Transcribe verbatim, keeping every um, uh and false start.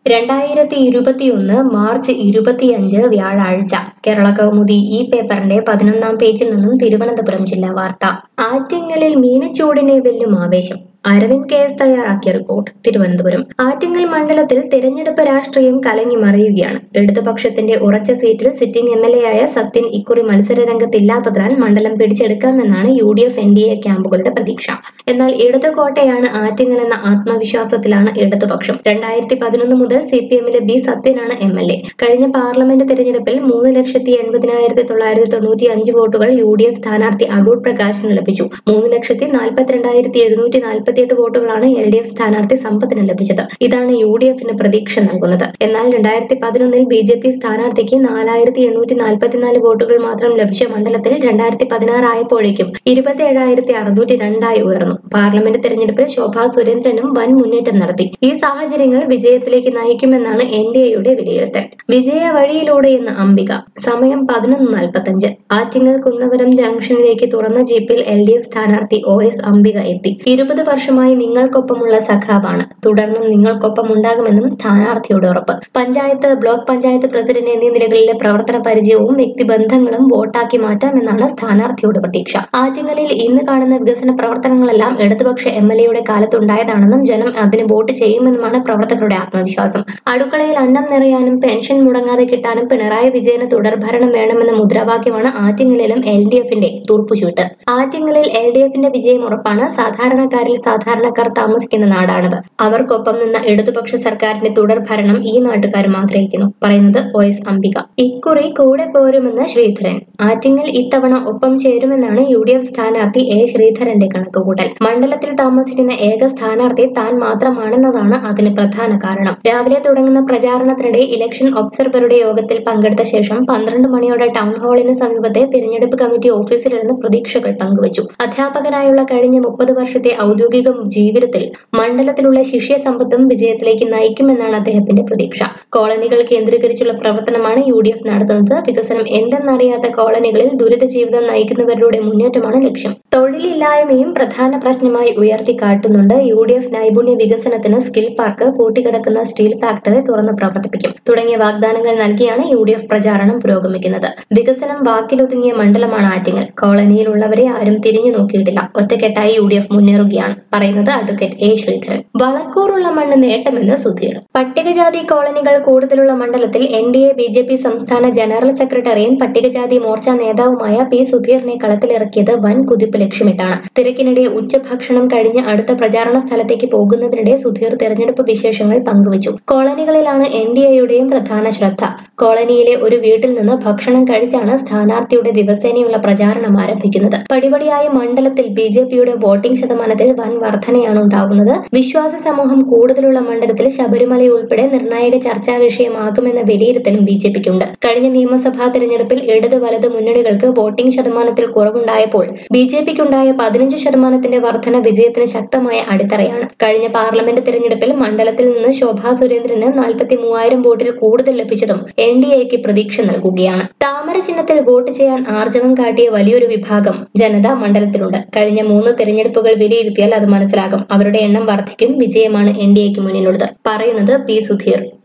രണ്ടായിരത്തി ഇരുപത്തിയൊന്ന് മാർച്ച് ഇരുപത്തിയഞ്ച് വ്യാഴാഴ്ച കേരള കൗമുദി ഈ പേപ്പറിന്റെ പതിനൊന്നാം പേജിൽ നിന്നും തിരുവനന്തപുരം ജില്ലാ വാർത്ത. ആറ്റിങ്ങലിൽ മീനച്ചൂടിനെ വെല്ലും ആവേശം. അരവിന്ദ് കെ എസ് തയ്യാറാക്കിയ റിപ്പോർട്ട്. തിരുവനന്തപുരം. ആറ്റിങ്ങൽ മണ്ഡലത്തിൽ തെരഞ്ഞെടുപ്പ് രാഷ്ട്രീയം കലങ്ങി മറിയുകയാണ്. ഇടതുപക്ഷത്തിന്റെ ഉറച്ച സീറ്റിൽ സിറ്റിംഗ് എം എൽ എ ആയ സത്യൻ ഇക്കുറി മത്സര രംഗത്തില്ലാത്തതിനാൽ മണ്ഡലം പിടിച്ചെടുക്കാമെന്നാണ് U D F N D A ക്യാമ്പുകളുടെ പ്രതീക്ഷ. എന്നാൽ ഇടതു കോട്ടയാണ് ആറ്റിങ്ങൽ എന്ന ആത്മവിശ്വാസത്തിലാണ് ഇടതുപക്ഷം. രണ്ടായിരത്തി പതിനൊന്ന് മുതൽ സി പി എമ്മിലെ ബി സത്യനാണ് എം എൽ എ. കഴിഞ്ഞ പാർലമെന്റ് തെരഞ്ഞെടുപ്പിൽ മൂന്ന് ലക്ഷത്തി എൺപതിനായിരത്തി തൊള്ളായിരത്തി തൊണ്ണൂറ്റി അഞ്ച് വോട്ടുകൾ യു ഡി എഫ് സ്ഥാനാർത്ഥി അടൂർ പ്രകാശിന് ലഭിച്ചു. മൂന്ന് ലക്ഷത്തി നാൽപ്പത്തിരണ്ടായിരത്തി എഴുന്നൂറ്റി നാൽപ്പത്തിയെട്ട് വോട്ടുകളാണ് എൽ ഡി എഫ് സ്ഥാനാർത്ഥി സമ്പത്തിന് ലഭിച്ചത്. ഇതാണ് യു ഡി എഫിന് പ്രതീക്ഷ നൽകുന്നത്. എന്നാൽ രണ്ടായിരത്തി പതിനൊന്നിൽ ബി ജെ പി സ്ഥാനാർത്ഥിക്ക് നാലായിരത്തി എണ്ണൂറ്റി നാൽപ്പത്തിനാല് വോട്ടുകൾ മാത്രം ലഭിച്ച മണ്ഡലത്തിൽ രണ്ടായിരത്തി പതിനാറ് ആയപ്പോഴേക്കും ഇരുപത്തി ഏഴായിരത്തി അറുന്നൂറ്റി രണ്ടായി ഉയർന്നു. പാർലമെന്റ് തെരഞ്ഞെടുപ്പിൽ ശോഭാ സുരേന്ദ്രനും വൻ മുന്നേറ്റം നടത്തി. ഈ സാഹചര്യങ്ങൾ വിജയത്തിലേക്ക് നയിക്കുമെന്നാണ് എൻ ഡി എയുടെ വിലയിരുത്തൽ. വിജയ വഴിയിലൂടെയെന്ന് അംബിക. സമയം പതിനൊന്ന് നാൽപ്പത്തഞ്ച്. ആറ്റിങ്ങൽ കുന്നവരം ജംഗ്ഷനിലേക്ക് തുറന്ന ജീപ്പിൽ എൽ ഡി എഫ് സ്ഥാനാർത്ഥി ഒ എസ് അംബിക എത്തി. ഇരുപത് വർഷമായി നിങ്ങൾക്കൊപ്പമുള്ള സഖാവാണ്, തുടർന്നും നിങ്ങൾക്കൊപ്പം ഉണ്ടാകുമെന്നും സ്ഥാനാർത്ഥിയുടെ ഉറപ്പ്. പഞ്ചായത്ത്, ബ്ലോക്ക് പഞ്ചായത്ത് പ്രസിഡന്റ് എന്നീ നിലകളിലെ പ്രവർത്തന പരിചയവും വ്യക്തിബന്ധങ്ങളും വോട്ടാക്കി മാറ്റാമെന്നാണ് സ്ഥാനാർത്ഥിയുടെ പ്രതീക്ഷ. ആറ്റിങ്ങലിൽ ഇന്ന് കാണുന്ന വികസന പ്രവർത്തനങ്ങളെല്ലാം ഇടതുപക്ഷ എം എൽ എയുടെ കാലത്തുണ്ടായതാണെന്നും ജനം അതിന് വോട്ട് ചെയ്യുമെന്നുമാണ് പ്രവർത്തകരുടെ ആത്മവിശ്വാസം. അടുക്കളയിൽ അന്നം നിറയാനും പെൻഷൻ മുടങ്ങാതെ കിട്ടാനും പിണറായി വിജയന് തുടർഭരണം വേണമെന്ന മുദ്രാവാക്യമാണ് ആറ്റിങ്ങലിലും എൽ ഡി എഫിന്റെ തൂർപ്പുചൂട്ട്. ആറ്റിങ്ങലിൽ എൽ ഡി എഫിന്റെ വിജയം ഉറപ്പാണ്. സാധാരണക്കാരിൽ സാധാരണക്കാർ താമസിക്കുന്ന നാടാണത്. അവർക്കൊപ്പം നിന്ന ഇടതുപക്ഷ സർക്കാരിന്റെ തുടർഭരണം ഈ നാട്ടുകാരും ആഗ്രഹിക്കുന്നു. പറയുന്നത് ഒ എസ് അംബിക. ഇക്കുറി കൂടെ പോരുമെന്ന് ശ്രീധരൻ. ആറ്റിങ്ങൽ ഇത്തവണ ഒപ്പം ചേരുമെന്നാണ് യു ഡി എഫ് സ്ഥാനാർത്ഥി എ ശ്രീധരന്റെ കണക്കുകൂട്ടൽ. മണ്ഡലത്തിൽ താമസിക്കുന്ന ഏക സ്ഥാനാർത്ഥി താൻ മാത്രമാണെന്നതാണ് അതിന് പ്രധാന കാരണം. രാവിലെ തുടങ്ങുന്ന പ്രചാരണത്തിനിടെ ഇലക്ഷൻ ഒബ്സർവറുടെ യോഗത്തിൽ പങ്കെടുത്ത ശേഷം പന്ത്രണ്ട് മണിയോടെ ടൗൺ ഹാളിന് സമീപത്തെ തിരഞ്ഞെടുപ്പ് കമ്മിറ്റി ഓഫീസിലിരുന്ന് പ്രതീക്ഷകൾ പങ്കുവച്ചു. അധ്യാപകനായുള്ള കഴിഞ്ഞ മുപ്പത് വർഷത്തെ ഔദ്യോഗിക ജീവിതത്തിൽ മണ്ഡലത്തിലുള്ള ശിഷ്യ സമ്പത്തും വിജയത്തിലേക്ക് നയിക്കുമെന്നാണ് അദ്ദേഹത്തിന്റെ പ്രതീക്ഷ. കോളനികൾ കേന്ദ്രീകരിച്ചുള്ള പ്രവർത്തനമാണ് യു ഡി എഫ് നടത്തുന്നത്. വികസനം എന്തെന്നറിയാത്ത കോളനികളിൽ ദുരിത ജീവിതം നയിക്കുന്നവരുടെ മുന്നേറ്റമാണ് ലക്ഷ്യം. തൊഴിലില്ലായ്മയും പ്രധാന പ്രശ്നമായി ഉയർത്തിക്കാട്ടുന്നുണ്ട്. യു ഡി എഫ് നൈപുണ്യ വികസനത്തിന് സ്കിൽ പാർക്ക്, പൂട്ടിക്കിടക്കുന്ന സ്റ്റീൽ ഫാക്ടറി തുറന്ന് പ്രവർത്തിപ്പിക്കും തുടങ്ങിയ വാഗ്ദാനങ്ങൾ നൽകിയാണ് യു ഡി എഫ് പ്രചാരണം പുരോഗമിക്കുന്നത്. വികസനം വാക്കിലൊതുങ്ങിയ മണ്ഡലമാണ് ആറ്റിങ്ങൽ. കോളനിയിലുള്ളവരെ ആരും തിരിഞ്ഞു നോക്കിയിട്ടില്ല. ഒറ്റക്കെട്ടായി യു ഡി എഫ് മുന്നേറുകയാണ്. പറയുന്നത് അഡ്വക്കേറ്റ് എ ശ്രീധരൻ. വളക്കൂറുള്ള മണ്ണ് നേട്ടമെന്ന് സുധീർ. പട്ടികജാതി കോളനികൾ കൂടുതലുള്ള മണ്ഡലത്തിൽ N D A B J P സംസ്ഥാന ജനറൽ സെക്രട്ടറിയും പട്ടികജാതി മോർച്ച നേതാവുമായ പി സുധീറിനെ കളത്തിലിറക്കിയത് വൻ കുതിപ്പ് ലക്ഷ്യമിട്ടാണ്. തിരക്കിനിടെ ഉച്ചഭക്ഷണം കഴിഞ്ഞ് അടുത്ത പ്രചാരണ സ്ഥലത്തേക്ക് പോകുന്നതിനിടെ സുധീർ തെരഞ്ഞെടുപ്പ് വിശേഷങ്ങൾ പങ്കുവച്ചു. കോളനികളിലാണ് എൻ ഡി എയുടെയും പ്രധാന ശ്രദ്ധ. കോളനിയിലെ ഒരു വീട്ടിൽ നിന്ന് ഭക്ഷണം കഴിച്ചാണ് സ്ഥാനാർത്ഥിയുടെ ദിവസേനയുള്ള പ്രചാരണം ആരംഭിക്കുന്നത്. പടിപടിയായി മണ്ഡലത്തിൽ ബി ജെ പിയുടെ വോട്ടിംഗ് ശതമാനത്തിൽ വൻ വർധനയാണ് ഉണ്ടാവുന്നത്. വിശ്വാസ സമൂഹം കൂടുതലുള്ള മണ്ഡലത്തിൽ ശബരിമല ഉൾപ്പെടെ നിർണായക ചർച്ചാ വിഷയമാകുമെന്ന വിലയിരുത്തലും ബി ജെ പിക്കുണ്ട്. കഴിഞ്ഞ നിയമസഭാ തെരഞ്ഞെടുപ്പിൽ ഇടത് വലത് മുന്നണികൾക്ക് വോട്ടിംഗ് ശതമാനത്തിൽ കുറവുണ്ടായപ്പോൾ ബി ജെ പിക്കുണ്ടായ പതിനഞ്ച് ശതമാനത്തിന്റെ വർധന വിജയത്തിന് ശക്തമായ അടിത്തറയാണ്. കഴിഞ്ഞ പാർലമെന്റ് തെരഞ്ഞെടുപ്പിൽ മണ്ഡലത്തിൽ നിന്ന് ശോഭാ സുരേന്ദ്രന് നാൽപ്പത്തി മൂവായിരം വോട്ടിൽ കൂടുതൽ ലഭിച്ചതും എൻ ഡി എക്ക് പ്രതീക്ഷ നൽകുകയാണ്. താമര ചിഹ്നത്തിൽ വോട്ട് ചെയ്യാൻ ആർജവം കാട്ടിയ വലിയൊരു വിഭാഗം ജനത മണ്ഡലത്തിലുണ്ട്. കഴിഞ്ഞ മൂന്ന് തെരഞ്ഞെടുപ്പുകൾ വിലയിരുത്തിയാൽ അത് മനസ്സിലാകും. അവരുടെ എണ്ണം വർദ്ധിക്കും. വിജയമാണ് എൻ ഡി എക്ക് മുന്നിലുള്ളത്. പറയുന്നത് പി സുധീർ.